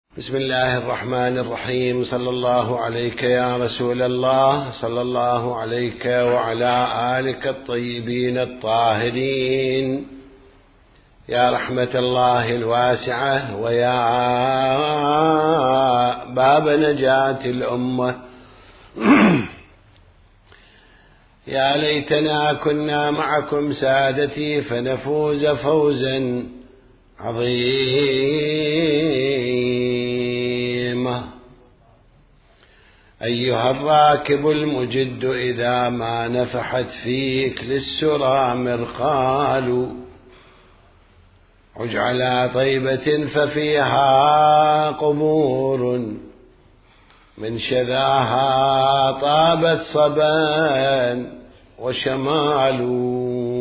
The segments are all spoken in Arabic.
بسم الله الرحمن الرحيم. صلى الله عليك يا رسول الله، صلى الله عليك وعلى آلك الطيبين الطاهرين، يا رحمة الله الواسعة ويا باب نجاة الأمة. يا ليتنا كنا معكم سادتي فنفوز فوزا عظيما. أيها الراكب المجد إذا ما نفحت فيك للسرى مرقال، عج على طيبة ففيها قبور من شذاها طابت صبا وشمال.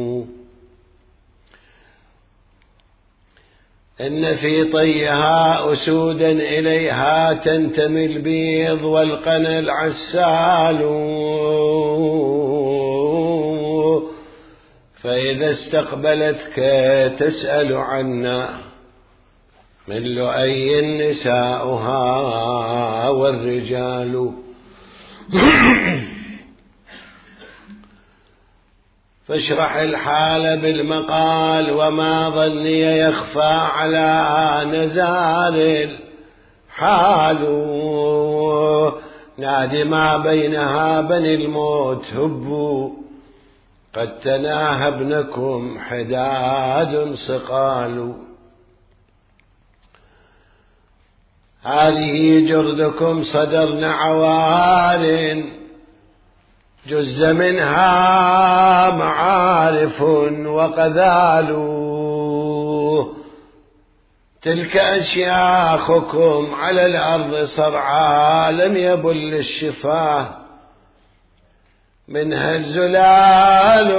إن في طيها أسودا إليها تنتمي البيض والقنا العسال، فإذا استقبلتك تسأل عنا من لؤي نساؤها والرجال. فاشرح الحال بالمقال وما ظني يخفى على نزال الحال. نادي ما بينها بني الموت هبوا، قد تناهى ابنكم حداد صقال. هذه جردكم صدرن عوار، جز منها معارف وقذال. تلك أشياخكم على الأرض صرعى، لم يبل الشفاه منها الزلال.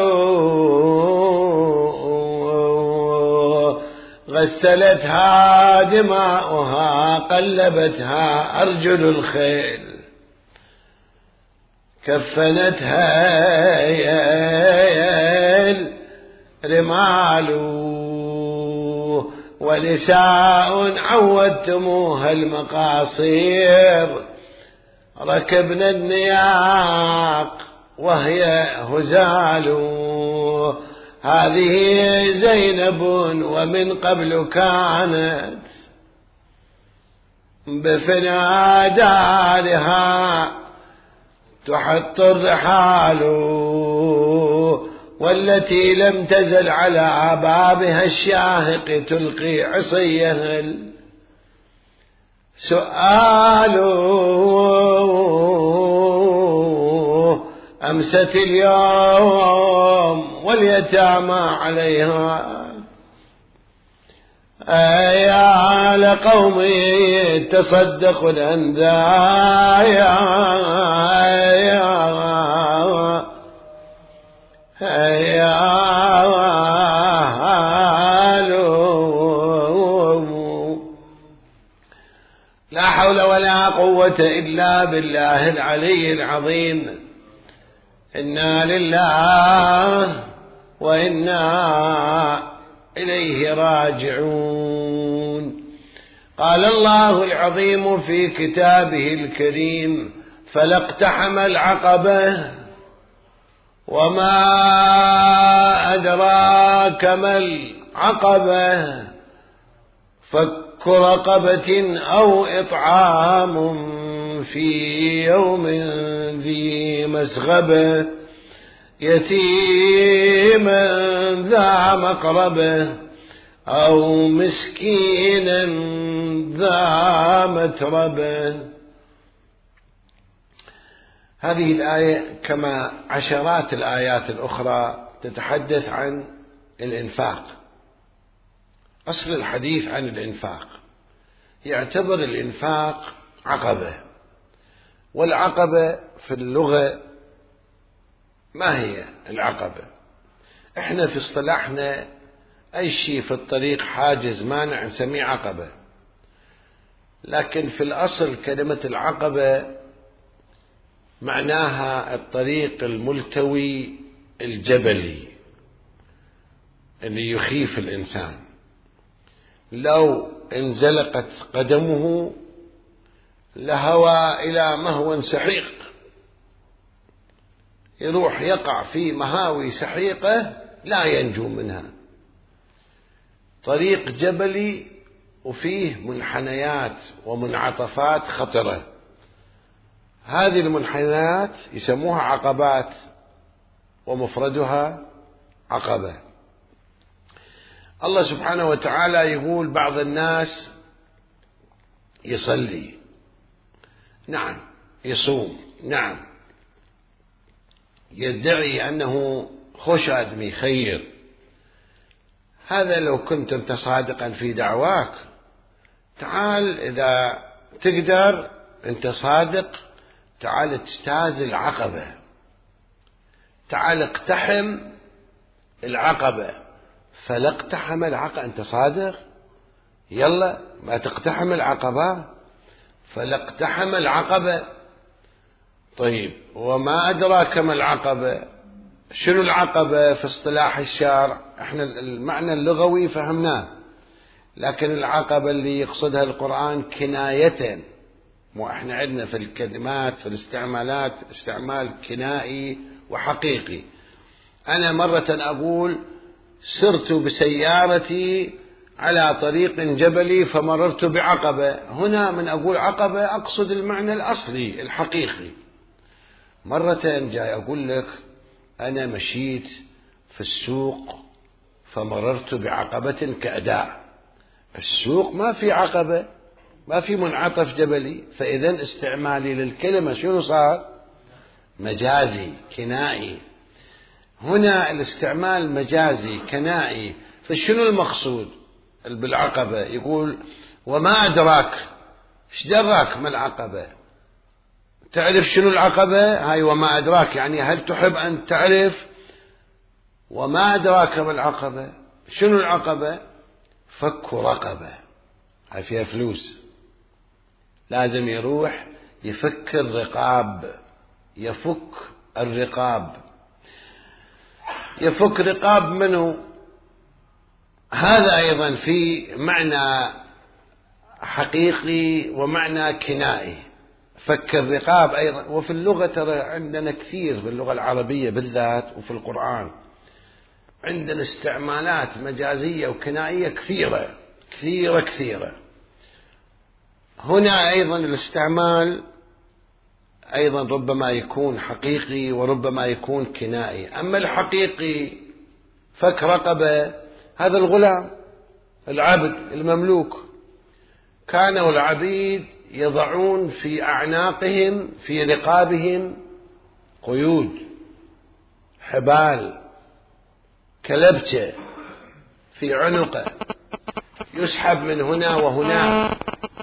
غسلتها دماؤها، قلبتها أرجل الخيل، كفنتها الرمال. ونساء عودتموها المقاصير، ركبن النياق وهي هزال. هذه زينب ومن قبل كانت بفنا دارها تحط الرحال، والتي لم تزل على بابها الشاهق تلقي عصيها السؤال. أمست اليوم واليتامى عليها، يا لقوم تصدقوا الأنذايا، لا حول ولا قوة إلا بالله العلي العظيم. إنا لله وإنا إليه راجعون. قال الله العظيم في كتابه الكريم: فلا اقتحم العقبة وما أدراك ما العقبة، فك رقبة أو إطعام في يوم ذي مسغبة، يتيما ذا مقربة أو مسكينا ذا متربة. هذه الآية كما عشرات الآيات الأخرى تتحدث عن الإنفاق. أصل الحديث عن الإنفاق يعتبر الإنفاق عقبة، والعقبة في اللغة ما هي العقبة؟ احنا في اصطلاحنا أي شيء في الطريق حاجز مانع نسميه عقبة، لكن في الأصل كلمة العقبة معناها الطريق الملتوي الجبلي اللي يخيف الإنسان. لو إن زلقت قدمه لهوى إلى مهو سحيق، يروح يقع في مهاوي سحيقة لا ينجو منها. طريق جبلي وفيه منحنيات ومنعطفات خطرة، هذه المنحنيات يسموها عقبات ومفردها عقبة. الله سبحانه وتعالى يقول بعض الناس يصلي، نعم، يصوم، نعم، يدعي أنه خوش آدمي خير. هذا لو كنت أنت صادقا في دعواك، تعال إذا تقدر أنت صادق، تعال اجتاز العقبة، تعال اقتحم العقبة. فلا اقتحم العقبة، أنت صادق، يلا ما تقتحم العقبة، فلا اقتحم العقبة. طيب وما أدراك ما العقبة؟ شنو العقبة في اصطلاح الشارع؟ احنا المعنى اللغوي فهمناه، لكن العقبة اللي يقصدها القرآن كناية، مو احنا عندنا في الكلمات في الاستعمالات استعمال كنائي وحقيقي. أنا مرة أقول سرت بسيارتي على طريق جبلي فمررت بعقبة، هنا من أقول عقبة أقصد المعنى الأصلي الحقيقي. مرة جاي أقول لك أنا مشيت في السوق فمررت بعقبة كأداء، السوق ما في عقبة، ما في منعطف جبلي، فإذا استعمالي للكلمة شنو صار؟ مجازي كنائي. هنا الاستعمال مجازي كنائي، فشنو المقصود بالعقبة؟ يقول وما أدراك، ايش دراك ما العقبة؟ تعرف شنو العقبة؟ هاي وما أدراك يعني هل تحب أن تعرف؟ وما أدراك ما العقبة، شنو العقبة؟ فك رقبة، هاي فيها فلوس، لازم يروح يفك الرقاب، يفك الرقاب. يفك رقاب منه؟ هذا أيضا في معنى حقيقي ومعنى كنائي، فك الرقاب أيضا. وفي اللغة ترى عندنا كثير، في اللغة العربية بالذات وفي القرآن عندنا استعمالات مجازية وكنائية كثيرة كثيرة كثيرة. هنا أيضا الاستعمال أيضا ربما يكون حقيقي وربما يكون كنائي. أما الحقيقي فك رقبة، هذا الغلام العبد المملوك، كانوا العبيد يضعون في أعناقهم في رقابهم قيود، حبال، كلبشة في عنقه، يسحب من هنا وهناك.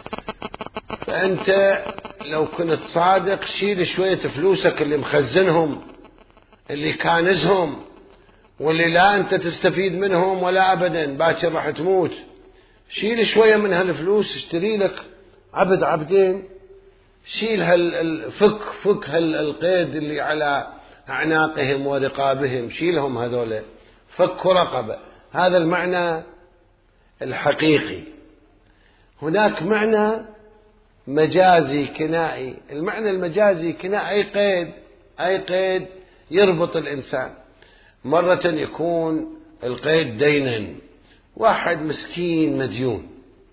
فأنت لو كنت صادق شيل شوية فلوسك اللي مخزنهم، اللي كانزهم، واللي لا أنت تستفيد منهم ولا أبدا، باكر راح تموت، شيل شوية من هالفلوس، اشتري لك عبد عبدين، شيل فك هالقيد اللي على أعناقهم ورقابهم، شيلهم هذول، فك رقبة. هذا المعنى الحقيقي. هناك معنى مجازي كنائي. المعنى المجازي كنائي أي قيد يربط الإنسان. مرة يكون القيد دينا، واحد مسكين مديون.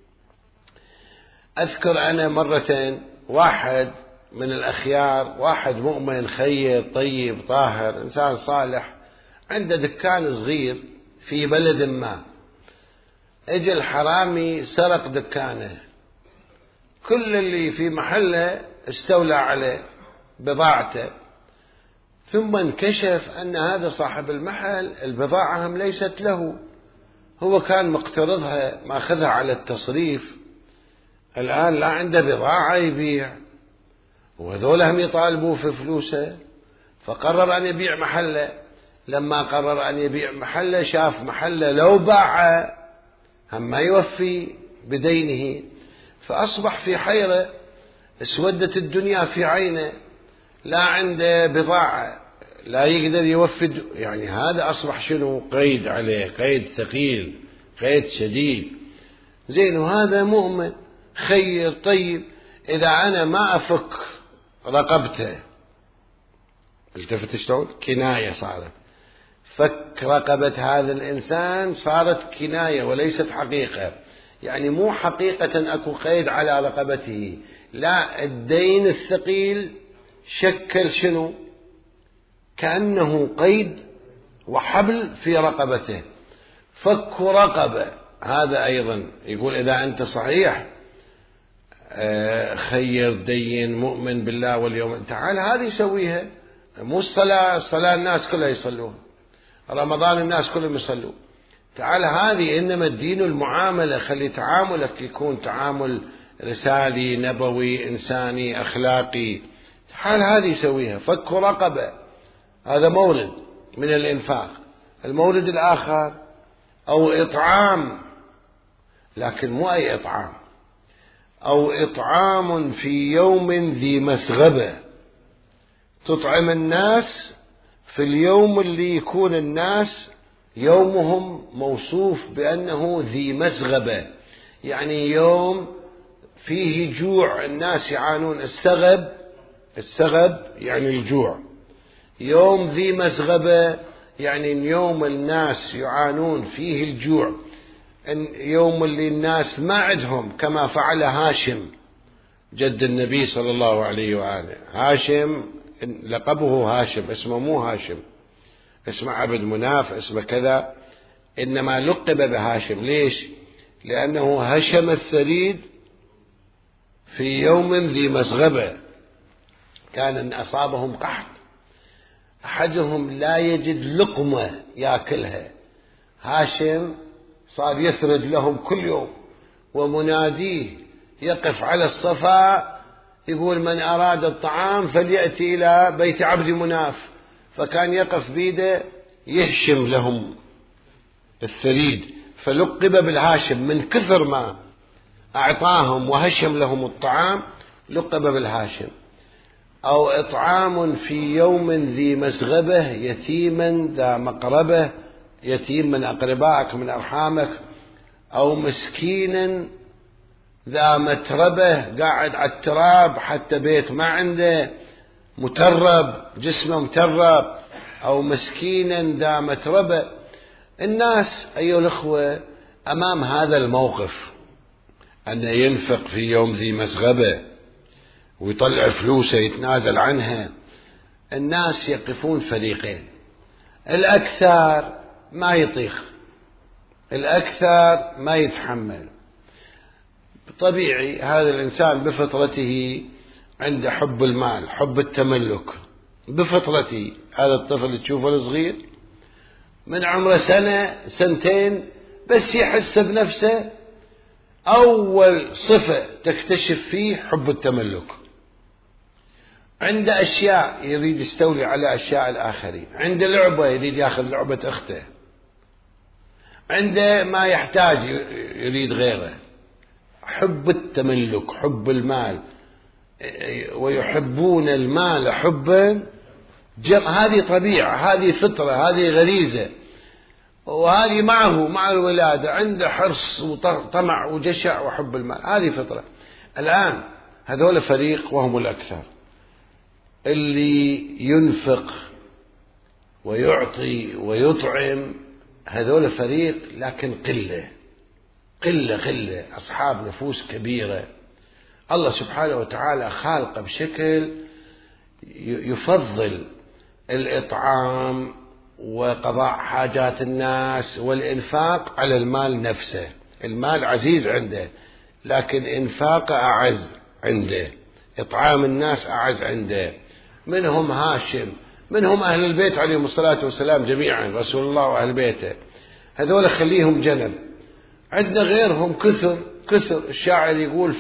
أذكر أنا مرة واحد من الأخيار، واحد مؤمن خير طيب طاهر إنسان صالح، عنده دكان صغير في بلد ما، اجى الحرامي سرق دكانه، كل اللي في محله استولى عليه بضاعته، ثم انكشف أن هذا صاحب المحل البضاعة هم ليست له، هو كان مقترضها ماخذها على التصريف، الآن لا عنده بضاعة يبيع، وهذول هم يطالبوا في فلوسه، فقرر أن يبيع محله. لما قرر أن يبيع محله شاف محله لو باع هم ما يوفي بدينه، فأصبح في حيرة، اسودت الدنيا في عينه، لا عنده بضاعة، لا يقدر يوفي، يعني هذا أصبح شنو؟ قيد عليه، قيد ثقيل، قيد شديد. زين وهذا مؤمن خير طيب، إذا أنا ما أفك رقبته، التفت شلون؟ كناية صارت، فك رقبة هذا الإنسان صارت كناية وليست حقيقة، يعني مو حقيقة أكو قيد على رقبته، لا، الدين الثقيل شكل شنو؟ كأنه قيد وحبل في رقبته، فك رقبة. هذا أيضا يقول إذا أنت صحيح خير دين مؤمن بالله واليوم، تعال هذه سويها، مو الصلاة الناس كلها يصلون، رمضان الناس كلهم يصلون، تعال هذه، إنما الدين المعاملة، خلي تعاملك يكون تعامل رسالي نبوي إنساني أخلاقي، تعال هذه سويها، فك رقبة. هذا مورد من الإنفاق. المورد الآخر أو إطعام، لكن مو أي إطعام، أو إطعام في يوم ذي مسغبة، تطعم الناس في اليوم اللي يكون الناس يومهم موصوف بأنه ذي مسغبة، يعني يوم فيه جوع، الناس يعانون، السغب يعني الجوع، يوم ذي مسغبة يعني يوم الناس يعانون فيه الجوع، يوم اللي الناس ما عندهم، كما فعل هاشم جد النبي صلى الله عليه وآله. هاشم لقبه هاشم، اسمه مو هاشم، اسمه عبد مناف، اسمه كذا، إنما لقب بهاشم. ليش؟ لأنه هشم الثريد في يوم ذي مسغبة، كان أصابهم قحط، أحدهم لا يجد لقمة يأكلها، هاشم صار يثرد لهم كل يوم، ومناديه يقف على الصفا يقول من أراد الطعام فليأتي إلى بيت عبد مناف، فكان يقف بيده يهشم لهم الثريد، فلقب بالهاشم من كثر ما أعطاهم وهشم لهم الطعام، لقب بالهاشم. أو إطعام في يوم ذي مسغبة يتيما ذا مقربة، يتيم من أقربائك من أرحامك، أو مسكينا ذا متربة، قاعد على التراب حتى بيت ما عنده، مترب، جسمه مترب، أو مسكينا ذا متربة. الناس أيها الأخوة أمام هذا الموقف أن ينفق في يوم ذي مسغبة ويطلع فلوسه يتنازل عنها، الناس يقفون فريقين، الأكثر ما يطيق، الأكثر ما يتحمل، طبيعي هذا الإنسان بفطرته عنده حب المال، حب التملك بفطرته. هذا الطفل تشوفه الصغير من عمره سنة سنتين بس يحس بنفسه، أول صفة تكتشف فيه حب التملك، عنده أشياء يريد يستولي على أشياء الآخرين، عنده لعبة يريد يأخذ لعبة أخته، عنده ما يحتاج يريد غيره، حب التملك، حب المال، ويحبون المال حبا هذه طبيعة، هذه فطرة، هذه غريزة، وهذه مع الولادة عنده حرص وطمع وجشع وحب المال، هذه فطرة. الآن هذول فريق وهم الأكثر، اللي ينفق ويعطي ويطعم، هذول فريق لكن قلة أصحاب نفوس كبيرة. الله سبحانه وتعالى خالقه بشكل يفضل الإطعام وقضاء حاجات الناس والإنفاق على المال نفسه. المال عزيز عنده، لكن إنفاقه أعز عنده، إطعام الناس أعز عنده. منهم هاشم، منهم أهل البيت عليهم الصلاة والسلام جميعا، رسول الله وأهل بيته، هذول خليهم جنب. عندنا غيرهم كثر. الشاعر يقول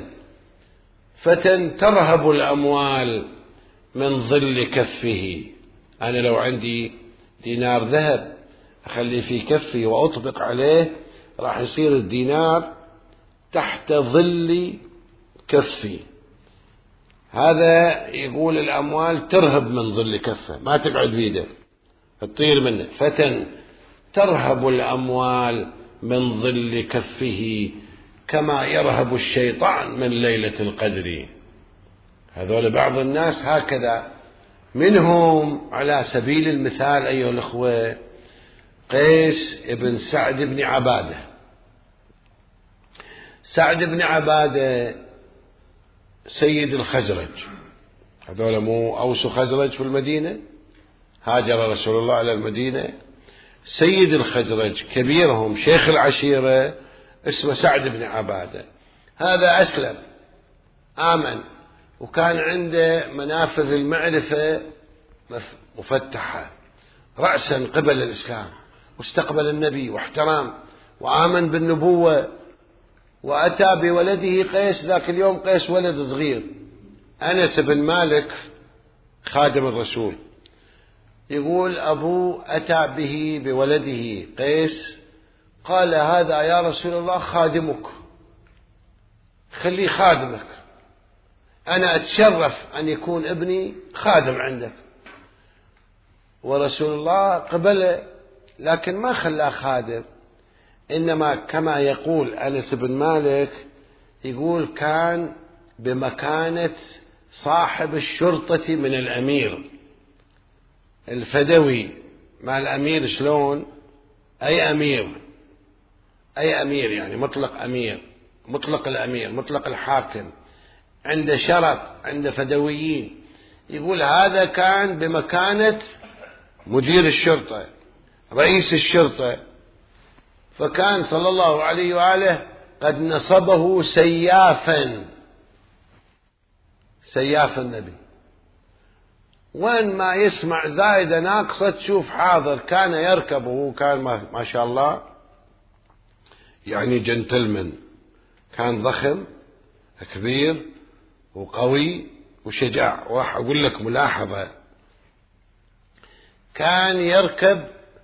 فتى ترهب الأموال من ظل كفه. أنا لو عندي دينار ذهب أخليه في كفي وأطبق عليه، راح يصير الدينار تحت ظل كفي. هذا يقول الأموال ترهب من ظل كفه، ما تقعد بيده، تطير منه. فتى ترهب الأموال من ظل كفه كما يرهب الشيطان من ليلة القدر. هذول بعض الناس هكذا. منهم على سبيل المثال أيها الأخوة قيس بن سعد بن عبادة. سعد بن عبادة سيد الخزرج، هذول مو أوس وخزرج في المدينة، هاجر رسول الله إلى المدينة. سيد الخزرج كبيرهم شيخ العشيرة اسمه سعد بن عبادة. هذا أسلم آمن، وكان عنده منافذ المعرفة مفتحة رأسا قبل الإسلام، واستقبل النبي واحترام وآمن بالنبوة، وأتى بولده قيس. ذاك اليوم قيس ولد صغير، أنس بن مالك خادم الرسول، يقول أبوه أتى به بولده قيس، قال هذا يا رسول الله خادمك، خليه خادمك، أنا أتشرف أن يكون ابني خادم عندك. ورسول الله قبله، لكن ما خلاه خادم، إنما كما يقول أنس بن مالك، يقول كان بمكانة صاحب الشرطة من الأمير. الفدوي مع الأمير شلون؟ أي أمير، أي أمير يعني مطلق أمير، مطلق الأمير، مطلق الحاكم، عند شرط، عند فدويين. يقول هذا كان بمكانة مدير الشرطة، رئيس الشرطة. فكان صلى الله عليه وآله قد نصبه سيافا، سياف النبي. وين ما يسمع زايدة ناقصة تشوف حاضر. كان يركبه، كان ما شاء الله يعني جنتلمن، كان ضخم كبير وقوي وشجاع. راح أقول لك ملاحظة، كان يركب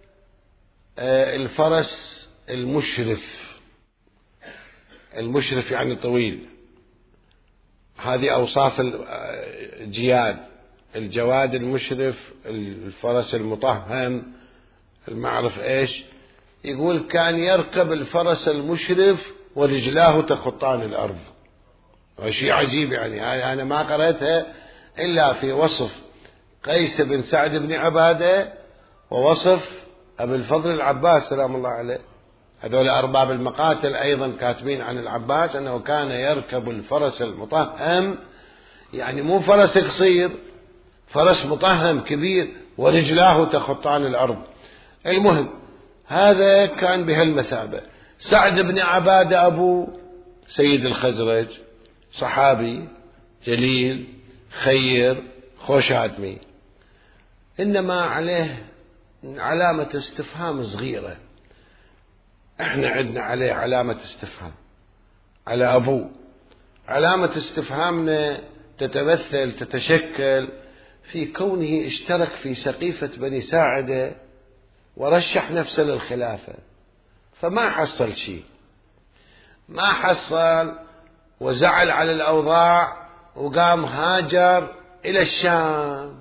الفرس المشرف. المشرف يعني طويل، هذه أوصاف الجياد. الجواد المشرف، الفرس المطهم، المعرف إيش. يقول كان يركب الفرس المشرف ورجلاه تخطان الأرض. شيء عجيب يعني، أنا ما قرأتها إلا في وصف قيس بن سعد بن عبادة ووصف أبي الفضل العباس سلام الله عليه. هذول أرباب المقاتل أيضا كاتبين عن العباس أنه كان يركب الفرس المطهم، يعني مو فرس قصير، فرس مطهم كبير ورجلاه تخطان الأرض. المهم هذا كان بهالمثابة. سعد بن عبادة أبو سيد الخزرج، صحابي جليل خير خوش آدمي، إنما عليه علامة استفهام صغيرة. احنا عندنا عليه علامة استفهام، على أبوه علامة استفهامنا تتمثل تتشكل في كونه اشترك في سقيفة بني ساعدة ورشح نفسه للخلافة، فما حصل شيء، ما حصل، وزعل على الأوضاع وقام هاجر إلى الشام.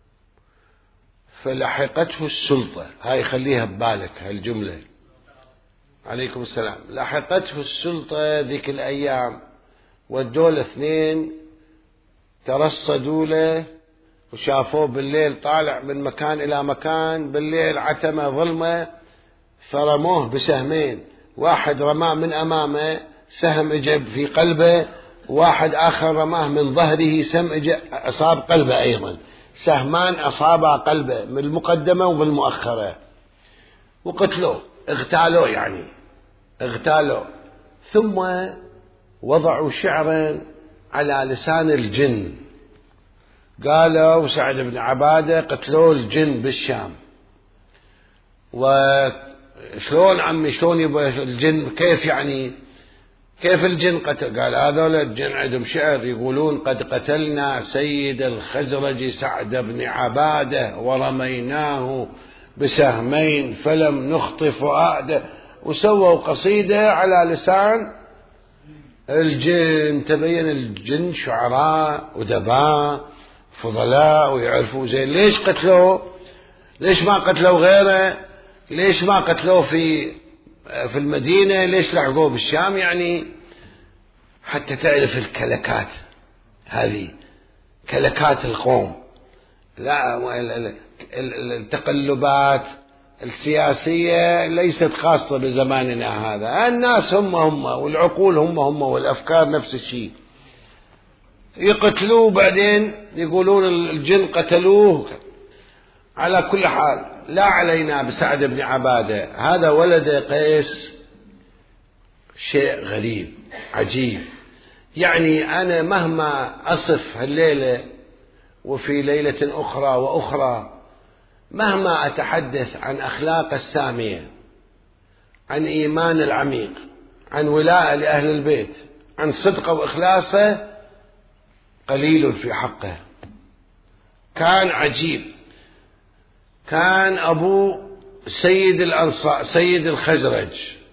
فلحقته السلطة، هاي خليها ببالك هالجملة، عليكم السلام. لحقته السلطة ذيك الأيام، والدول اثنين ترصدوا له وشافوه بالليل طالع من مكان إلى مكان، بالليل عتمة ظلمة، فرموه بسهمين، واحد رماه من أمامه سهم اجى في قلبه، واحد آخر رماه من ظهره سهم اجى أصاب قلبه أيضا، سهمان أصابا قلبه من المقدمة وبالمؤخرة، وقتلوه، اغتالوه يعني اغتالوه. ثم وضعوا شعرا على لسان الجن، قالوا سعد بن عبادة قتلوه الجن بالشام. وشلون عمي شلون يبقى الجن كيف يعني كيف الجن قتل؟ قال هذول الجن عندهم شعر يقولون قد قتلنا سيد الخزرج سعد بن عبادة ورميناه بسهمين فلم نخطف فؤاده، وسووا قصيدة على لسان الجن. تبين الجن شعراء ودباء فضلاء ويعرفوا زين. ليش قتلوه؟ ليش ما قتلوا غيره؟ ليش ما قتلوه في المدينة؟ ليش لحقوه بالشام؟ يعني حتى تعرف الكلكات هذه، كلكات القوم، لا التقلبات السياسية ليست خاصة بزماننا هذا، الناس هم والعقول هم والأفكار نفس الشيء. يقتلوه بعدين يقولون الجن قتلوه. على كل حال لا علينا بسعد بن عبادة، هذا ولد قيس شيء غريب عجيب. يعني أنا مهما أصف هالليلة وفي ليلة أخرى وأخرى، مهما أتحدث عن أخلاق السامية، عن إيمان العميق، عن ولاء لأهل البيت، عن صدقه وإخلاصه، قليل في حقه. كان عجيب. كان أبو سيد الأنصار سيد الخزرج،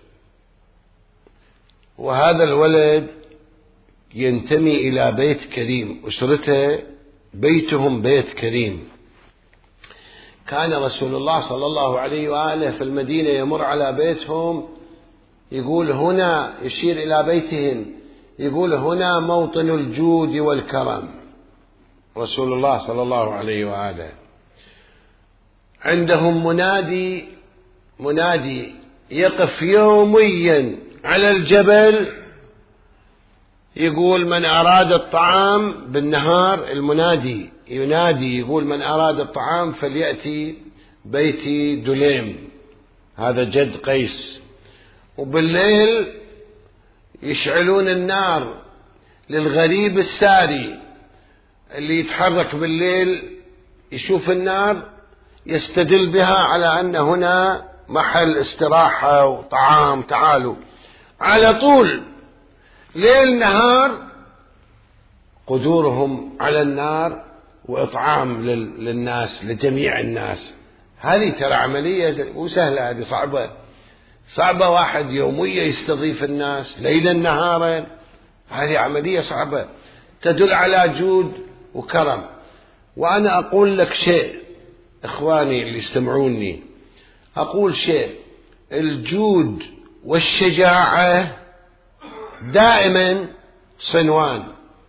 وهذا الولد ينتمي إلى بيت كريم، أسرته بيتهم بيت كريم. كان رسول الله صلى الله عليه وآله في المدينة يمر على بيتهم يقول هنا، يشير إلى بيتهم يقول هنا موطن الجود والكرم. رسول الله صلى الله عليه وآله عندهم منادي يقف يوميا على الجبل يقول من أراد الطعام بالنهار، المنادي ينادي يقول من أراد الطعام فليأتي بيتي دليم، هذا جد قيس. وبالليل يشعلون النار للغريب الساري اللي يتحرك بالليل يشوف النار يستدل بها على أن هنا محل استراحة وطعام، تعالوا. على طول ليل نهار قدورهم على النار وإطعام للناس، لجميع الناس. هذه ترى عملية وسهلة، هذه صعبة. واحد يوميا يستضيف الناس ليلا نهارا، هذه عملية صعبة تدل على جود وكرم. وأنا أقول لك شيء، إخواني اللي يستمعوني، أقول شيء، الجود والشجاعة دائما صنوان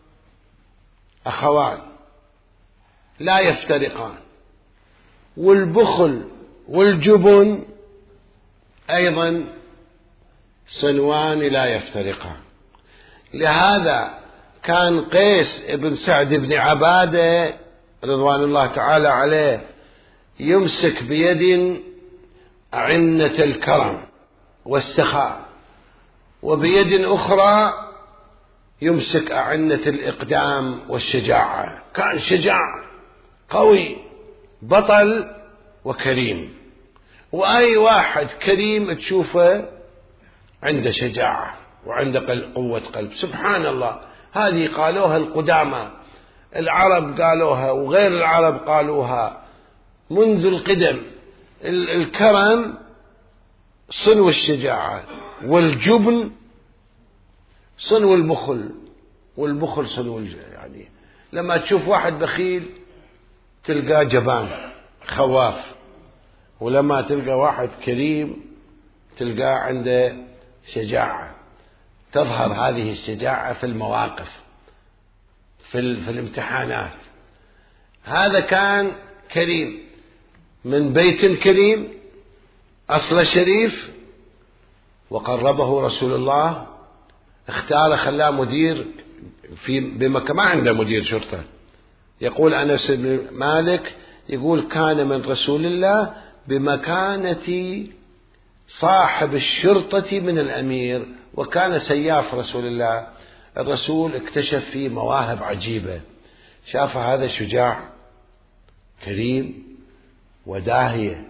أخوان لا يفترقان، والبخل والجبن أيضا صنوان لا يفترقان. لهذا كان قيس بن سعد بن عبادة رضوان الله تعالى عليه يمسك بيد عنة الكرم والسخاء، وبيد أخرى يمسك أعنة الإقدام والشجاعة. كان شجاع قوي بطل وكريم، وأي واحد كريم تشوفه عنده شجاعة وعنده قوة قلب. سبحان الله، هذه قالوها القدامى، العرب قالوها وغير العرب قالوها منذ القدم. الكرم صنو الشجاعة، والجبن صنو البخل، والبخل صنو يعني لما تشوف واحد بخيل تلقاه جبان خواف، ولما تلقى واحد كريم تلقاه عنده شجاعة. تظهر هذه الشجاعة في المواقف، في الامتحانات. هذا كان كريم من بيت كريم، أصل شريف، وقربه رسول الله، اختار خلاه مدير بمكة، ما عنده مدير شرطة. يقول أنس بن مالك يقول كان من رسول الله بمكانة صاحب الشرطة من الأمير، وكان سياف رسول الله. الرسول اكتشف فيه مواهب عجيبة، شاف هذا شجاع كريم وداهية،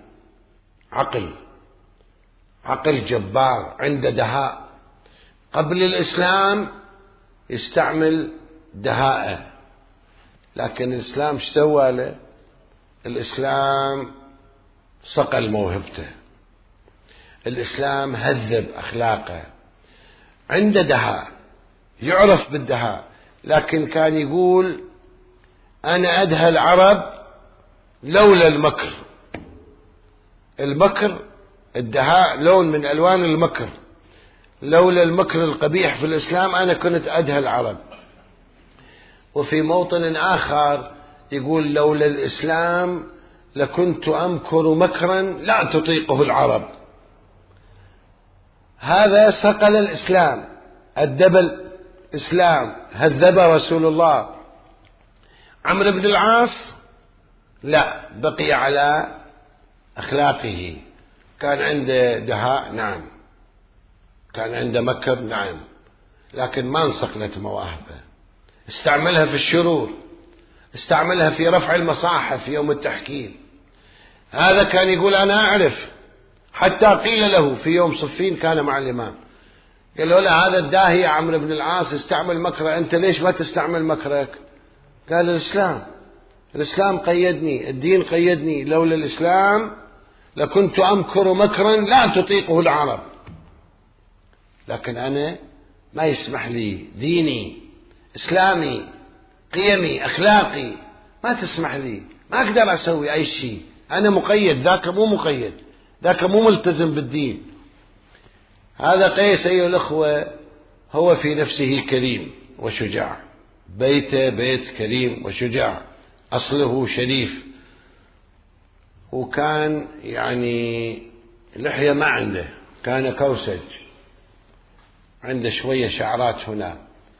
عقل جبار، عنده دهاء. قبل الإسلام يستعمل دهاءه، لكن الإسلام ايش سوى له؟ الإسلام صقل موهبته، الإسلام هذب أخلاقه، عنده دهاء، يعرف بالدهاء. لكن كان يقول أنا أدهى العرب لولا المكر. الدهاء لون من ألوان المكر. لولا المكر القبيح في الإسلام أنا كنت أدهى العرب. وفي موطن آخر يقول لولا الإسلام لكنت أمكر مكرا لا تطيقه العرب. هذا صقل الإسلام، أدب الإسلام، هذب رسول الله. عمرو بن العاص لا، بقي على أخلاقه. كان عنده دهاء نعم، كان عنده مكر نعم، لكن ما انصقلت مواهبه، استعملها في الشرور، استعملها في رفع المصاحف في يوم التحكيم. هذا كان يقول أنا أعرف، حتى قيل له في يوم صفين كان مع الإمام، قالوا له هذا الداهية عمرو بن العاص استعمل مكره، أنت ليش ما تستعمل مكرك؟ قال الإسلام قيدني، الدين قيدني، لولا الإسلام لكنت أمكر مكرا لا تطيقه العرب، لكن أنا ما يسمح لي ديني إسلامي قيمي أخلاقي، ما تسمح لي، ما أقدر أسوي أي شيء، أنا مقيد، ذاك مو مقيد، ذاك مو ملتزم بالدين. هذا قيس أيها الأخوة هو في نفسه كريم وشجاع، بيته بيت كريم وشجاع، أصله شريف، وكان يعني لحية ما عنده، كان كوسج، عنده شوية شعرات هنا.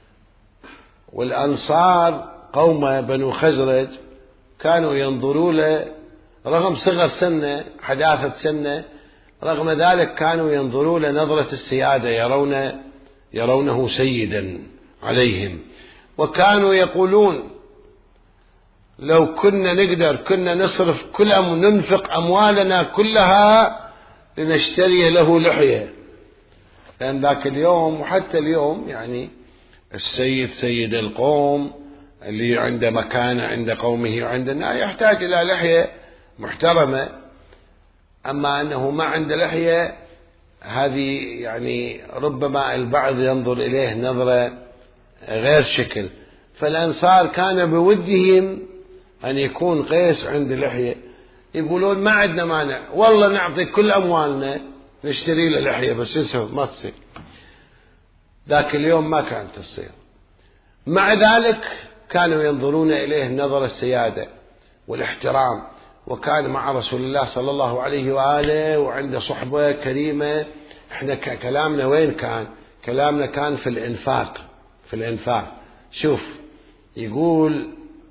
والأنصار قوم بنو خزرج كانوا ينظروا له رغم صغر سنه حداثة سنه، رغم ذلك كانوا ينظروا له نظرة السيادة، يرونه سيدا عليهم. وكانوا يقولون لو كنا نقدر كنا نصرف ننفق أموالنا كلها لنشتري له لحية، لأن ذاك اليوم وحتى اليوم يعني السيد سيد القوم اللي عنده مكانة عند قومه وعندنا يحتاج إلى لحية محترمة، أما أنه ما عنده لحية هذه يعني ربما البعض ينظر إليه نظرة غير شكل. فالأنصار كان بودهم أن يكون قيس عنده لحية، يقولون ما عندنا مانع، والله نعطي كل أموالنا نشتري له لحية، بس ينسوا ما تصير. ذاك اليوم ما كانت تصير. مع ذلك كانوا ينظرون إليه نظر السيادة والاحترام، وكان مع رسول الله صلى الله عليه وآله وعنده صحبة كريمة. احنا كلامنا وين كان؟ كلامنا كان في الإنفاق. شوف يقول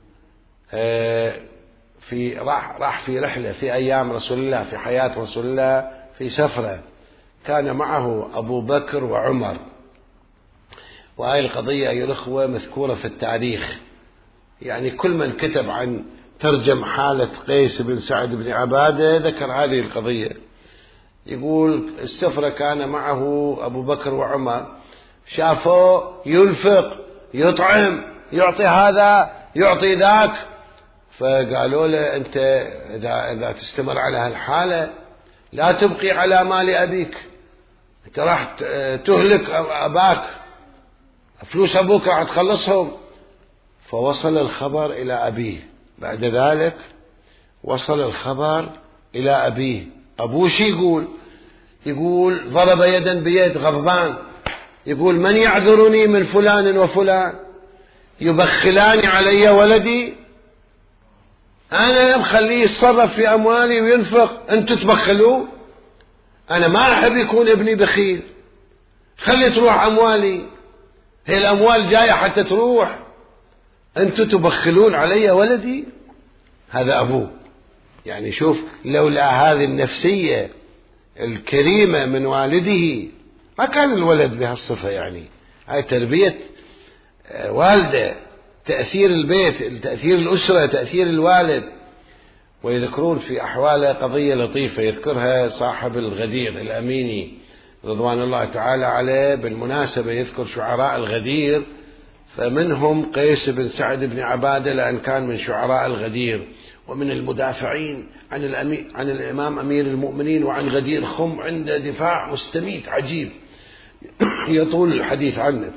راح في رحلة في أيام رسول الله، في حياة رسول الله، في سفرة كان معه أبو بكر وعمر، وهذه القضية أيها الأخوة مذكورة في التاريخ، يعني كل من كتب عن ترجم حالة قيس بن سعد بن عبادة ذكر هذه القضية. يقول السفرة كان معه أبو بكر وعمر، شافوه ينفق يطعم يعطي هذا يعطي ذاك، فقالوا له أنت إذا تستمر على هالحالة لا تبقي على مال أبيك، أنت راح تهلك أباك، فلوس أبوك راح تخلصهم. فوصل الخبر إلى أبيه، بعد ذلك وصل الخبر إلى أبيه. أبوه شي يقول ضرب يدا بيد غضبان، يقول من يعذرني من فلان وفلان يبخلان علي ولدي، أنا مخليه يتصرف في أموالي وينفق، أنتوا تبخلوه، أنا ما أحب يكون ابني بخيل، خلي تروح أموالي، هي الأموال جاية حتى تروح، أنتوا تبخلون علي ولدي. هذا أبوه. يعني شوف لولا هذه النفسية الكريمة من والده ما كان الولد بهالصفة. يعني هاي تربية والده، تأثير البيت، تأثير الأسرة، تأثير الوالد. ويذكرون في أحواله قضية لطيفة يذكرها صاحب الغدير الأميني رضوان الله تعالى عليه، بالمناسبة يذكر شعراء الغدير، فمنهم قيس بن سعد بن عبادة لأن كان من شعراء الغدير ومن المدافعين عن الإمام أمير المؤمنين وعن غدير خم، عنده دفاع مستميت عجيب يطول الحديث عنه.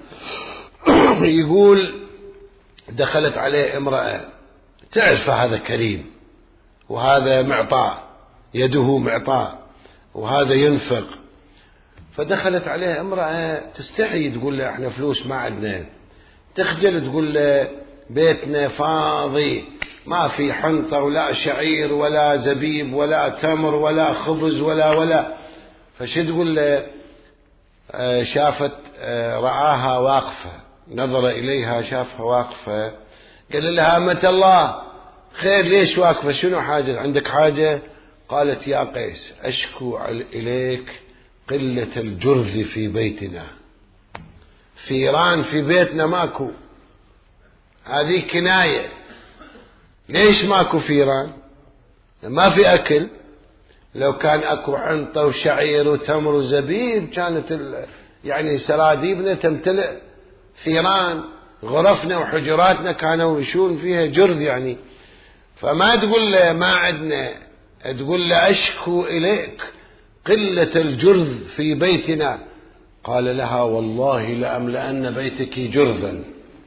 يقول دخلت عليه امرأة تعرف هذا كريم وهذا معطاء، يده معطاء، وهذا ينفق، فدخلت عليه امرأة تستحي تقول له احنا فلوس ما عندنا، تخجل تقول له بيتنا فاضي ما في حنطة ولا شعير ولا زبيب ولا تمر ولا خبز ولا فش تقول له؟ شافت رآها واقفة، نظر إليها شافها واقفة، قال لها أمة الله خير ليش واقفة؟ شنو حاجة عندك حاجة؟ قالت يا قيس أشكو إليك قلة الجرذ في بيتنا، فيران في بيتنا ماكو. هذه كناية. ليش ماكو فيران؟ ما في أكل. لو كان أكو عنطة وشعير وتمر وزبيب كانت يعني سراديبنا تمتلئ فيران، غرفنا وحجراتنا كانوا يشون فيها جرذ يعني. فما تقول له ما عندنا، تقول له أشكو إليك قلة الجرذ في بيتنا. قال لها والله لأملأن بيتك جرذا.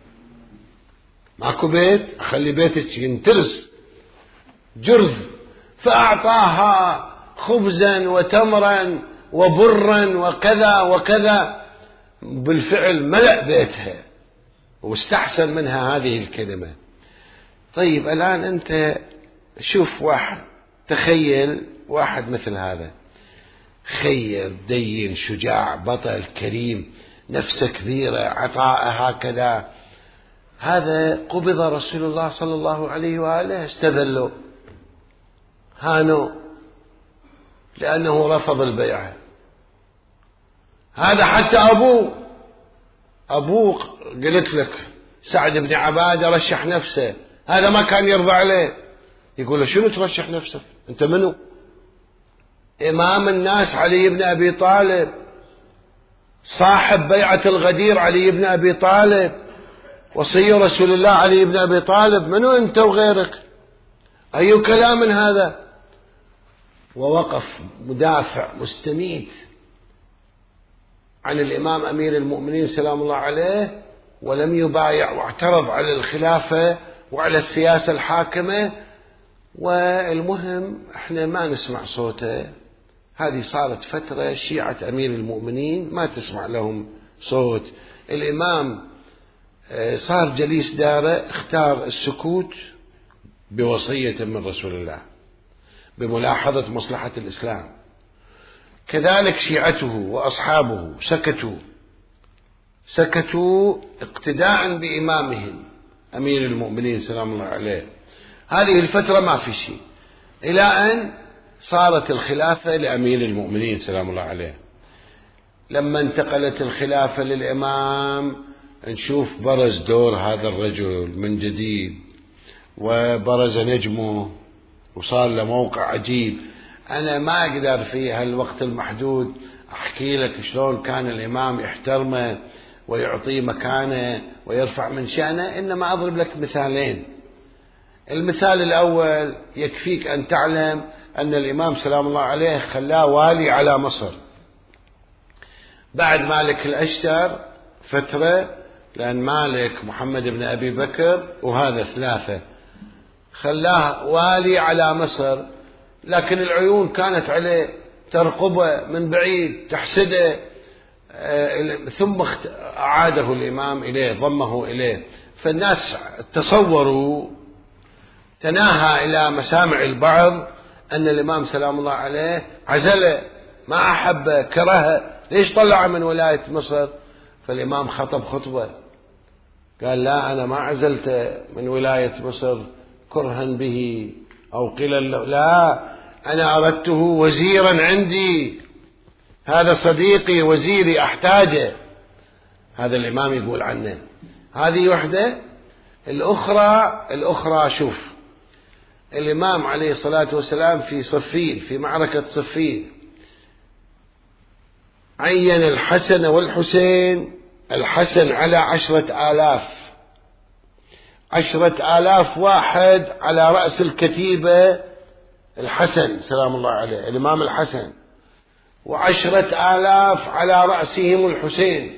ماكو بيت؟ خلي بيتك ينترس جرذ. فأعطاها خبزا وتمرا وبرا وكذا وكذا، بالفعل ملأ بيتها واستحسن منها هذه الكلمة. طيب الآن أنت شوف واحد، تخيل واحد مثل هذا، خير دين شجاع بطل كريم نفسه كبيرة عطاء هكذا، هذا قبض رسول الله صلى الله عليه وآله استذلوا هانوا لأنه رفض البيعة. هذا حتى أبوه قلت لك سعد بن عبادة رشح نفسه، هذا ما كان يرضى عليه. يقول له شنو ترشح نفسك؟ أنت منو؟ إمام الناس علي بن أبي طالب، صاحب بيعة الغدير علي بن أبي طالب، وصي رسول الله علي بن أبي طالب، منو أنت وغيرك؟ أي كلام هذا؟ ووقف مدافع مستميت عن الإمام أمير المؤمنين سلام الله عليه، ولم يبايع، واعترض على الخلافة وعلى السياسة الحاكمة. والمهم احنا ما نسمع صوته. هذه صارت فترة شيعة أمير المؤمنين ما تسمع لهم صوت. الإمام صار جليس داره، اختار السكوت بوصية من رسول الله بملاحظة مصلحة الإسلام. كذلك شيعته وأصحابه سكتوا اقتداء بإمامهم أمير المؤمنين سلام الله عليه. هذه الفترة ما في شيء، إلى أن صارت الخلافة لأمير المؤمنين سلام الله عليه. لما انتقلت الخلافة للإمام نشوف برز دور هذا الرجل من جديد، وبرز نجمه وصار له موقع عجيب. أنا ما أقدر في هالوقت المحدود أحكي لك شلون كان الإمام يحترمه ويعطيه مكانه ويرفع من شأنه، إنما أضرب لك مثالين. المثال الأول يكفيك أن تعلم أن الإمام سلام الله عليه خلاه والي على مصر بعد مالك الأشتر فترة، لأن مالك محمد بن أبي بكر وهذا ثلاثة، خلاه والي على مصر. لكن العيون كانت عليه ترقبه من بعيد تحسده، ثم أعاده الإمام إليه، ضمه إليه. فالناس تصوروا، تناهى إلى مسامع البعض أن الإمام سلام الله عليه عزله، ما أحبه، كرهه، ليش طلع من ولاية مصر؟ فالإمام خطب خطبة قال لا، أنا ما عزلت من ولاية مصر كرها به أو قيلا له، لا، أنا أردته وزيرا عندي، هذا صديقي وزيري أحتاجه. هذا الإمام يقول عنه. هذه وحدة. الأخرى شوف، الإمام عليه الصلاة والسلام في صفين، في معركة صفين، عين الحسن والحسين، الحسن على 10,000 واحد على رأس الكتيبة، الحسن سلام الله عليه الإمام الحسن، 10,000 على رأسهم الحسين،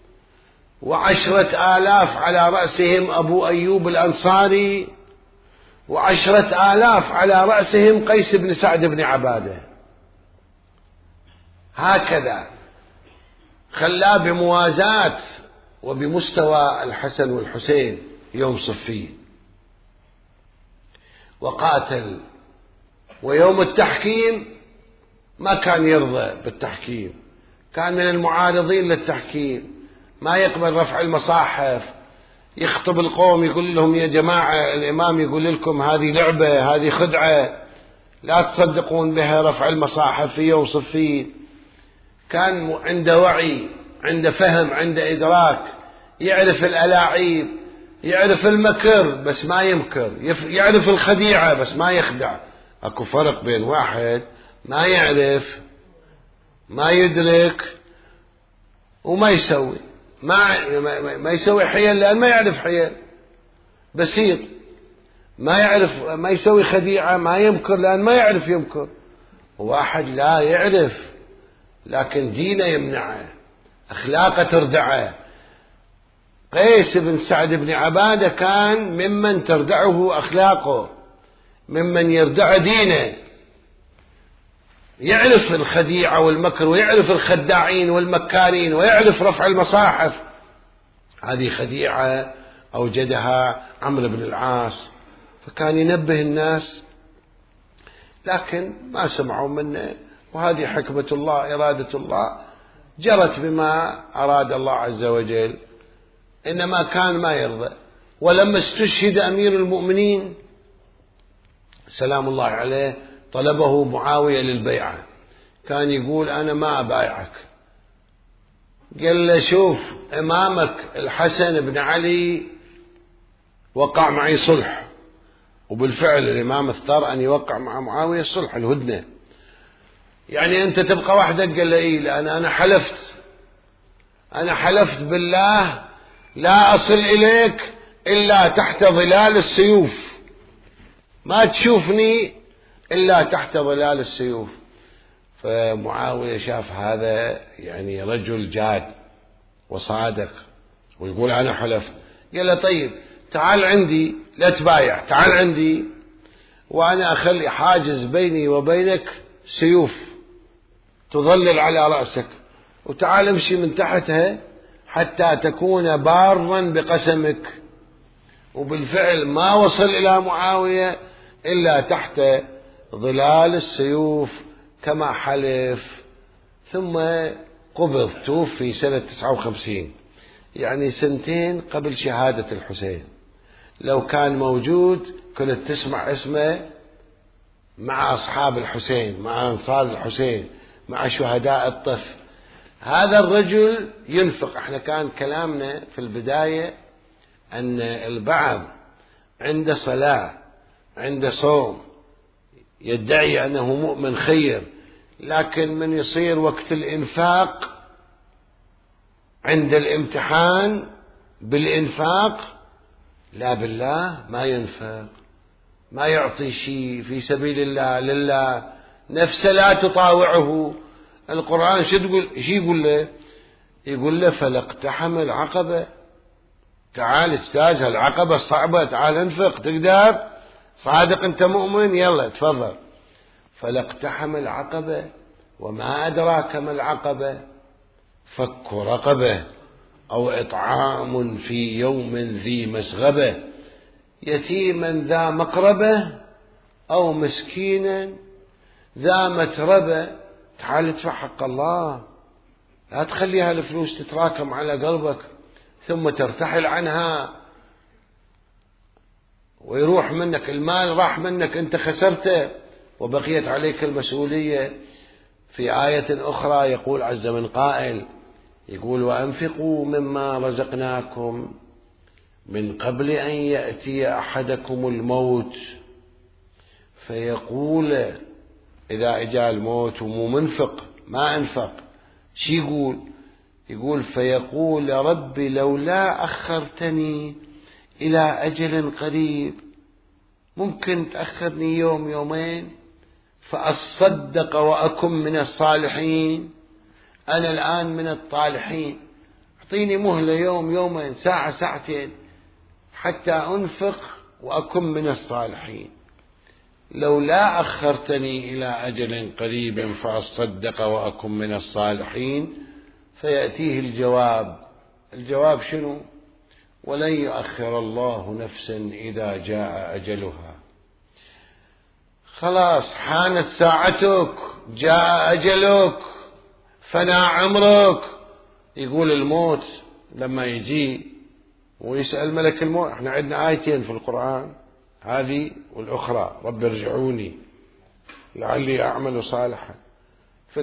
10,000 على رأسهم أبو أيوب الأنصاري، 10,000 على رأسهم قيس بن سعد بن عبادة. هكذا خلاه بموازاة وبمستوى الحسن والحسين يوم صفين، وقاتل. ويوم التحكيم ما كان يرضى بالتحكيم، كان من المعارضين للتحكيم، ما يقبل رفع المصاحف، يخطب القوم يقول لهم يا جماعة الإمام يقول لكم هذه لعبة، هذه خدعة، لا تصدقون بها رفع المصاحف في يوم صفين. كان عنده وعي، عنده فهم، عنده إدراك، يعرف الألاعيب، يعرف المكر بس ما يمكر، يعرف الخديعة بس ما يخدع. أكو فرق بين واحد ما يعرف، ما يدرك، وما يسوي، ما يسوي حيل لأن ما يعرف حيل، بسيط. ما يعرف، ما يسوي خديعة، ما يمكر لأن ما يعرف يمكر. واحد لا يعرف لكن دينه يمنعه، أخلاقه تردعه. قيس بن سعد بن عبادة كان ممن تردعه أخلاقه، ممن يردع دينه، يعرف الخديعة والمكر، ويعرف الخداعين والمكارين، ويعرف رفع المصاحف. هذه خديعة أوجدها عمرو بن العاص، فكان ينبه الناس لكن ما سمعوا منه. وهذه حكمة الله، إرادة الله جرت بما أراد الله عز وجل، إنما كان ما يرضى. ولما استشهد أمير المؤمنين سلام الله عليه طلبه معاوية للبيعة، كان يقول أنا ما أبايعك. قال له شوف إمامك الحسن بن علي وقع معي صلح، وبالفعل الإمام اختار أن يوقع مع معاوية صلح الهدنة. يعني أنت تبقى وحدك؟ قال له إيه، لأن أنا حلفت بالله لا أصل إليك إلا تحت ظلال السيوف، ما تشوفني إلا تحت ظلال السيوف. فمعاوية شاف هذا يعني رجل جاد وصادق ويقول أنا حلفت. قال له طيب تعال عندي، لا تبايع، تعال عندي وأنا أخلي حاجز بيني وبينك سيوف تظلل على رأسك، وتعال امشي من تحتها حتى تكون بارا بقسمك. وبالفعل ما وصل إلى معاوية إلا تحت ظلال السيوف كما حلف. ثم قبض، توفي سنة 59، يعني سنتين قبل شهادة الحسين. لو كان موجود كنت تسمع اسمه مع أصحاب الحسين، مع أنصار الحسين، مع شهداء الطف. هذا الرجل ينفق. احنا كان كلامنا في البداية أن البعض عنده صلاة، عنده صوم، يدعي أنه مؤمن خير، لكن من يصير وقت الإنفاق عند الامتحان بالإنفاق لا بالله ما ينفق، ما يعطي شيء في سبيل الله لله، نفسه لا تطاوعه. القرآن شو يقول له؟ يقول له فلاقتحم العقبة، تعال اجتاز العقبة الصعبة، تعال انفق، تقدر، صادق انت مؤمن، يلا تفضل. فلاقتحم العقبة وما أدراك ما العقبة، فك رقبة أو إطعام في يوم ذي مسغبة، يتيما ذا مقربة أو مسكينا ذا متربة. تعال ادفع حق الله، لا تخليها الفلوس تتراكم على قلبك ثم ترتحل عنها ويروح منك المال، راح منك، انت خسرته وبقيت عليك المسؤولية. في آية أخرى يقول عز من قائل، يقول وأنفقوا مما رزقناكم من قبل أن يأتي أحدكم الموت فيقول، إذا أجا الموت ومو منفق، ما أنفق، شي يقول فيقول ربي لولا أخرتني إلى أجل قريب، ممكن تأخرني يوم يومين فأصدق وأكن من الصالحين، أنا الآن من الطالحين، أعطيني مهلة يوم يومين، ساعة ساعتين حتى أنفق وأكن من الصالحين. لولا أخرتني إلى أجل قريب فأصدق وأكن من الصالحين فيأتيه الجواب شنو؟ ولن يؤخر الله نفسا إذا جاء أجلها. خلاص حانت ساعتك، جاء أجلك، فنى عمرك. يقول الموت لما يجي ويسأل ملك الموت، احنا عندنا آيتين في القرآن، هذه والأخرى رب ارجعوني لعلي أعمل صالحا. في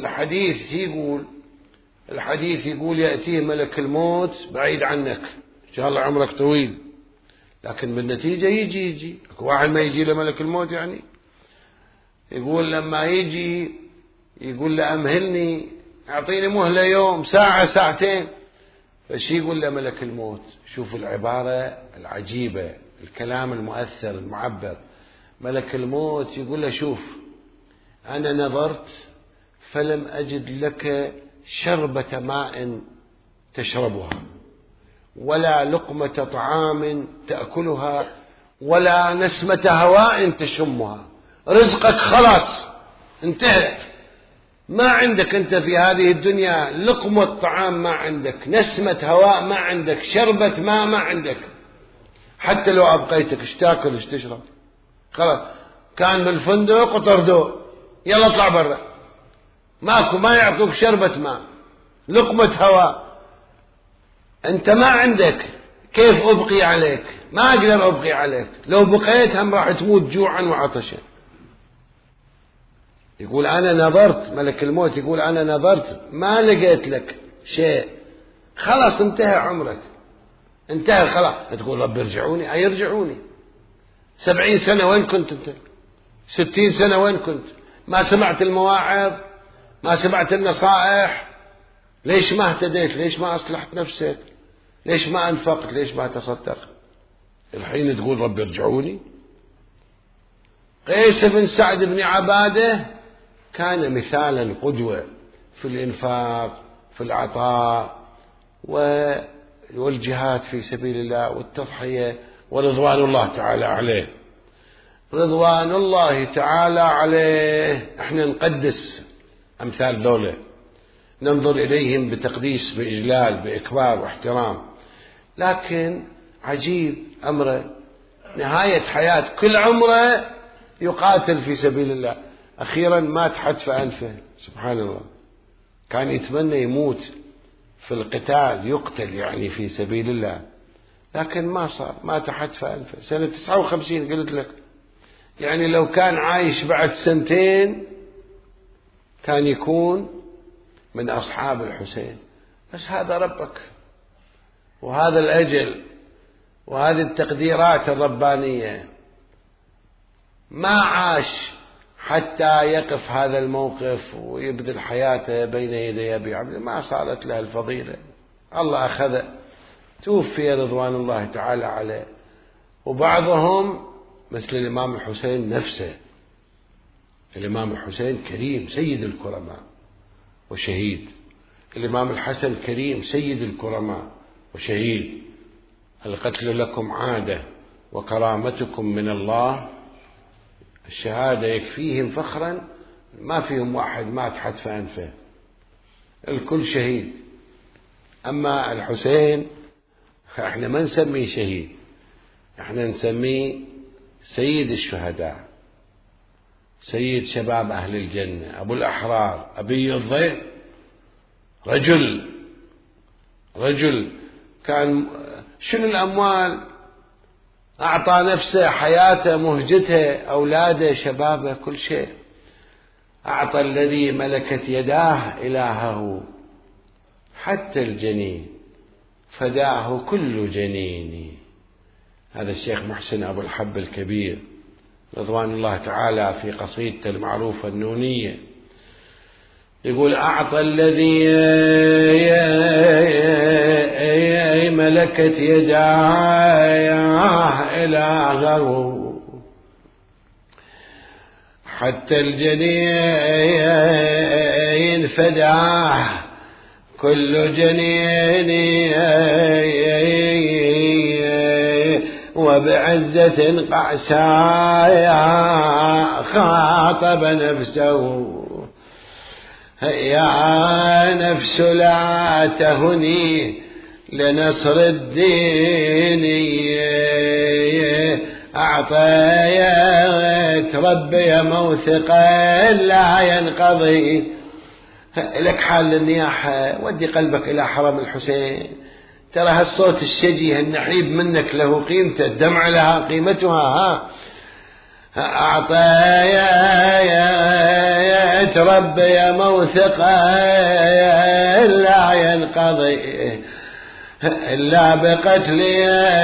الحديث يقول يأتيه ملك الموت بعيد عنك، إن شاء الله عمرك طويل، لكن بالنتيجة يجي واحد ما يجي له ملك الموت يعني. يقول لما يجي يقول له أمهلني، أعطيني مهلة يوم، ساعة، ساعتين. فشي يقول له ملك الموت؟ شوف العبارة العجيبة، الكلام المؤثر المعبر. ملك الموت يقول له شوف، أنا نظرت فلم أجد لك شربة ماء تشربها، ولا لقمة طعام تأكلها، ولا نسمة هواء تشمها. رزقك خلاص انتهى، ما عندك أنت في هذه الدنيا لقمة طعام، ما عندك نسمة هواء، ما عندك شربة ماء، ما عندك. حتى لو أبقيتك ايش تاكل ايش تشرب؟ خلاص كان بالفندق وطردوه، يلا اطلع برا، ماكو، ما يعطوك شربة ماء، لقمة هواء. أنت ما عندك، كيف أبقي عليك؟ ما أقدر أبقي عليك، لو بقيت هم راح تموت جوعا وعطشا. يقول أنا نظرت، ملك الموت يقول أنا نظرت ما لقيت لك شيء، خلاص انتهى عمرك، انتهى خلاص. تقول رب ارجعوني، يرجعوني. 70 سنة وين كنت أنت؟ 60 سنة وين كنت؟ ما سمعت المواعظ؟ ما سمعت النصائح؟ ليش ما اهتديت؟ ليش ما أصلحت نفسك؟ ليش ما أنفقت؟ ليش ما تصدقت؟ الحين تقول رب ارجعوني. قيس بن سعد بن عبادة كان مثالا قدوة في الإنفاق، في العطاء والجهاد في سبيل الله والتضحية، ورضوان الله تعالى عليه. رضوان الله تعالى عليه. احنا نقدس أمثال دولة، ننظر إليهم بتقديس، بإجلال، بإكبار واحترام، لكن عجيب أمره، نهاية حياة كل عمره يقاتل في سبيل الله، أخيرا مات حتف أنفه. سبحان الله، كان يتمنى يموت في القتال، يقتل يعني في سبيل الله، لكن ما صار، مات حتف أنفه سنة 59 قلت لك. يعني لو كان عايش بعد سنتين كان يكون من أصحاب الحسين. بس هذا ربك، وهذا الأجل، وهذه التقديرات الربانية. ما عاش حتى يقف هذا الموقف ويبذل حياته بين يدي أبي عبد، ما صارت له الفضيلة، الله أخذه، توفي رضوان الله تعالى عليه. وبعضهم مثل الإمام الحسين نفسه، الإمام الحسين كريم سيد الكرماء وشهيد، الإمام الحسن كريم سيد الكرماء وشهيد. القتل لكم عادة وكرامتكم من الله، الشهادة يكفيهم فخرا، ما فيهم واحد مات حتف أنفه، الكل شهيد. أما الحسين احنا ما نسميه شهيد، احنا نسميه سيد الشهداء، سيد شباب أهل الجنة، أبو الأحرار، أبي الضيف. رجل كان شنو الأموال، أعطى نفسه، حياته، مهجته، أولاده، شبابه، كل شيء. أعطى الذي ملكت يداه إلهه، حتى الجنين فداه كل جنين. هذا الشيخ محسن أبو الحب الكبير رضوان الله تعالى في قصيدته المعروفة النونية يقول أعطى الذي ملكت يداه إلهه، حتى الجنين فداه كل جنين، وبعزة قعسايا خاطب نفسه يا نفس لا تهني لنصر الدين، أعطيت ربي موثقا لا ينقضي. لك حال للنياحة، ودي قلبك إلى حرم الحسين، ترى هالصوت الشجي النحيب منك له قيمته، الدمع لها قيمتها. أعطيت ربي موثقا لا ينقضي، إلا بقتلي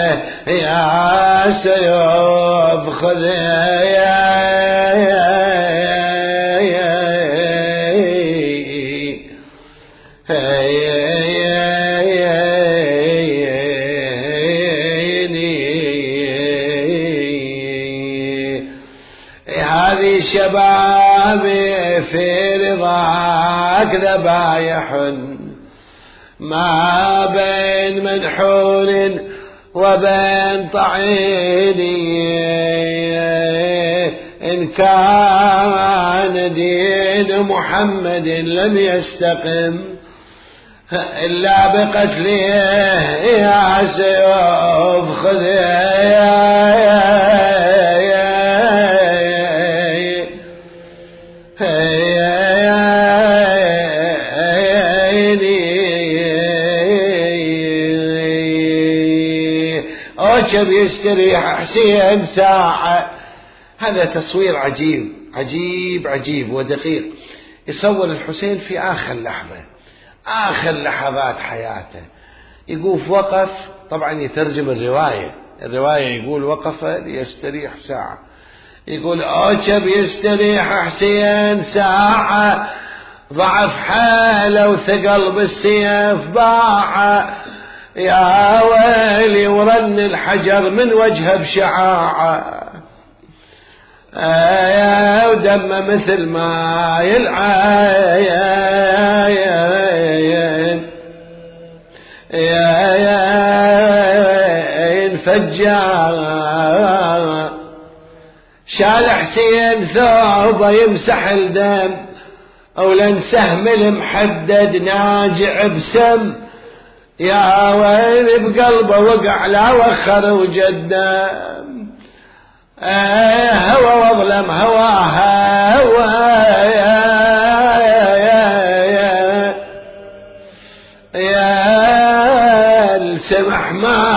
يا سيوف خذ هذه شبابي في رضاك ذبايح، ما بين منحول وبين طعيني، إن كان دين محمد لم يستقم إلا بقتله يا سيوف خذ أوشب يستريح حسين ساعة. هذا تصوير عجيب عجيب عجيب ودقيق، يصور الحسين في آخر لحظة، آخر لحظات حياته. يقول وقف، طبعا يترجم الرواية يقول وقف ليستريح ساعة، يقول أوشب يستريح حسين ساعة، ضعف حاله وثقل بالسيف باعه، يا ويلي ورن الحجر من وجهه بشعاعه، ودم مثل ما يلعين ينفجع. شال حسين ثوبه يمسح الدم، أولن سهم المحدد ناجع بسم، يا ويلي بقلبه وقع لا وخر وجدم، هوى وظلم هواها يا السمح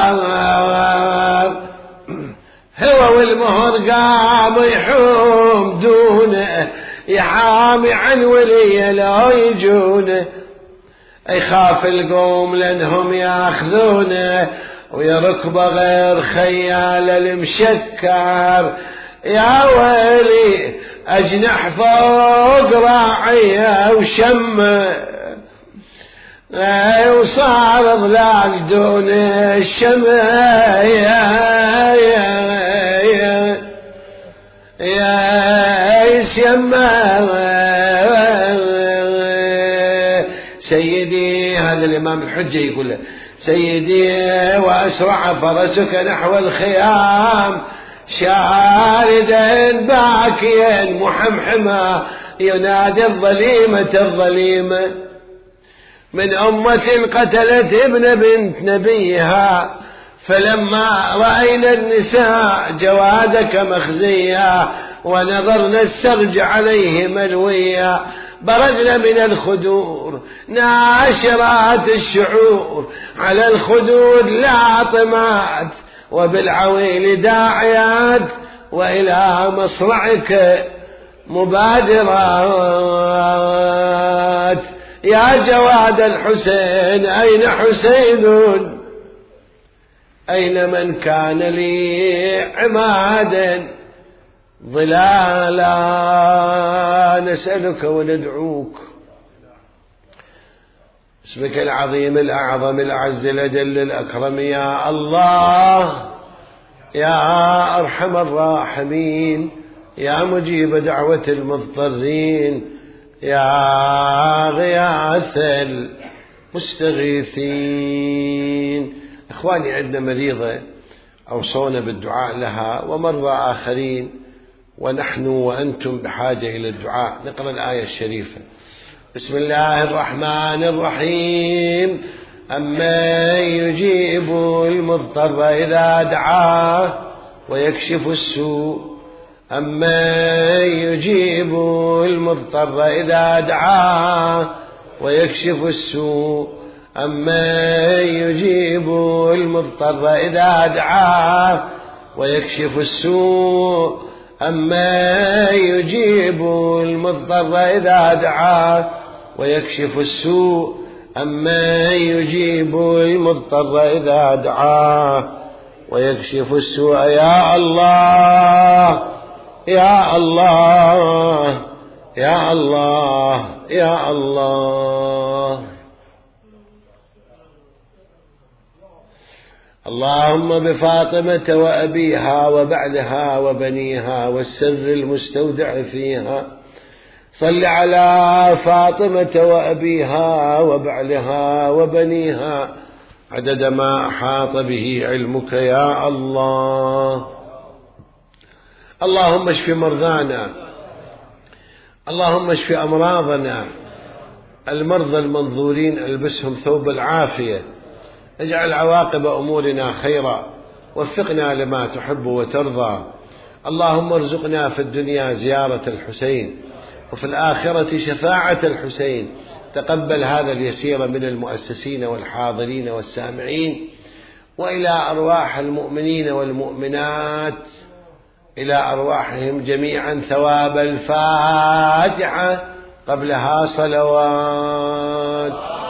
مار، هو والمهر قام يحوم دونه، يحامي عن ولي لا يجونه، يخاف القوم لأنهم ياخذونه، ويركبه غير خيال المشكر، يا ويلي أجنح فوق راعيه وشمه، وصار ضلال دون الشمه، يا يسمى سيدي. هذا الإمام الحجة يقول له سيدي، وأسرع فرسك نحو الخيام، شاردا باكيا محمحما، ينادي الظليمة من أمة قتلت ابن بنت نبيها، فلما رأينا النساء جوادك مخزيا، ونظرنا السرج عليه ملويا، برزنا من الخدور ناشرات الشعور، على الخدود لاطمات، وبالعويل داعيات، وإلى مصرعك مبادرات. يا جواد الحسين أين حسين؟ أين من كان لي عمادا ظلالا؟ نسألك وندعوك اسمك العظيم الأعظم الأعز الأجل الأكرم، يا الله يا أرحم الراحمين، يا مجيب دعوة المضطرين، يا غياث المستغيثين. إخواني، عندنا مريضة أوصونا بالدعاء لها ومرضى آخرين، ونحن وأنتم بحاجة إلى الدعاء. نقرأ الآية الشريفة: بسم الله الرحمن الرحيم. أمن يجيب المضطر إذا دعاه ويكشف السوء. أمن يجيب المضطر إذا دعاه ويكشف السوء. أمن يجيب المضطر إذا دعاه ويكشف السوء. أمن يجيب المضطر إذا دعاه ويكشف السوء. أمن يجيب المضطر إذا دعاه ويكشف السوء. يا الله يا الله يا الله يا الله. اللهم بفاطمة وأبيها وبعلها وبنيها والسر المستودع فيها صل على فاطمة وأبيها وبعلها وبنيها عدد ما أحاط به علمك يا الله. اللهم اشف مرضانا، اللهم اشف أمراضنا، المرضى المنظورين البسهم ثوب العافية، اجعل عواقب أمورنا خيرا، وفقنا لما تحب وترضى. اللهم ارزقنا في الدنيا زيارة الحسين وفي الآخرة شفاعة الحسين. تقبل هذا اليسير من المؤسسين والحاضرين والسامعين، وإلى أرواح المؤمنين والمؤمنات إلى أرواحهم جميعا ثواب الفاتحة قبلها صلوات.